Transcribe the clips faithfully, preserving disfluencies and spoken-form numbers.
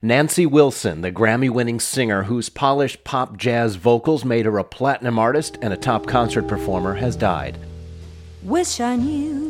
Nancy Wilson, the Grammy-winning singer whose polished pop jazz vocals made her a platinum artist and a top concert performer, has died. Wish I knew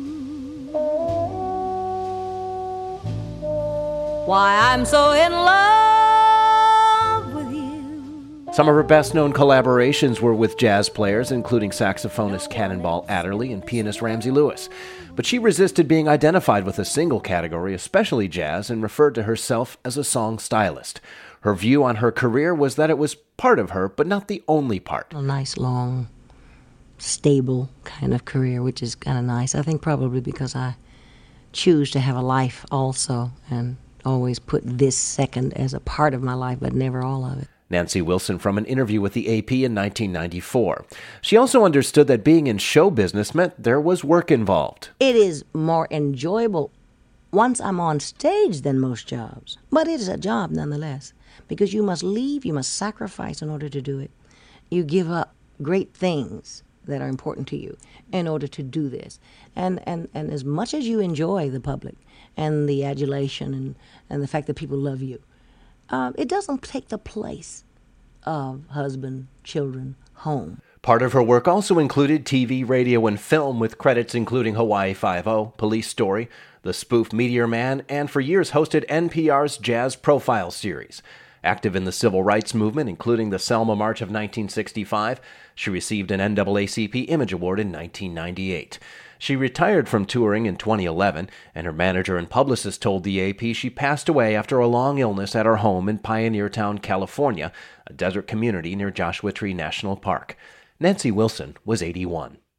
why I'm so in love with you. Some of her best-known collaborations were with jazz players, including saxophonist Cannonball Adderley and pianist Ramsey Lewis. But she resisted being identified with a single category, especially jazz, and referred to herself as a song stylist. Her view on her career was that it was part of her, but not the only part. A nice, long, stable kind of career, which is kind of nice. I think probably because I choose to have a life also, and always put this second as a part of my life, but never all of it. Nancy Wilson from an interview with the A P in nineteen ninety-four. She also understood that being in show business meant there was work involved. It is more enjoyable once I'm on stage than most jobs, but it is a job nonetheless, because you must leave, you must sacrifice in order to do it. You give up great things that are important to you in order to do this. And and, and as much as you enjoy the public and the adulation and, and the fact that people love you, Um, it doesn't take the place of husband, children, home. Part of her work also included T V, radio, and film, with credits including Hawaii Five-O, Police Story, the spoof Meteor Man, and for years hosted N P R's Jazz Profile series. Active in the civil rights movement, including the Selma March of nineteen sixty-five, she received an N double A C P Image Award in nineteen ninety-eight. She retired from touring in twenty eleven, and her manager and publicist told the A P she passed away after a long illness at her home in Pioneer Town, California, a desert community near Joshua Tree National Park. Nancy Wilson was eighty-one.